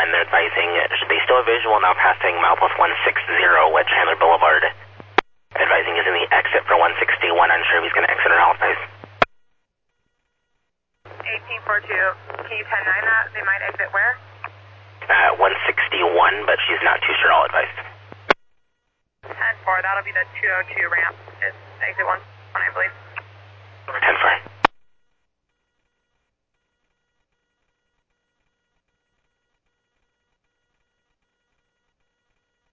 they're advising they still have visual now passing milepost 160 Wedge Handler Boulevard. Advising is in the exit for 161, unsure if he's going to exit or Alpha. 1842, can you 10-9 that? They might exit where? 161, but she's not too sure, I'll advise. 10-4, that'll be the 202 ramp. It's exit 1, I believe. 10-4.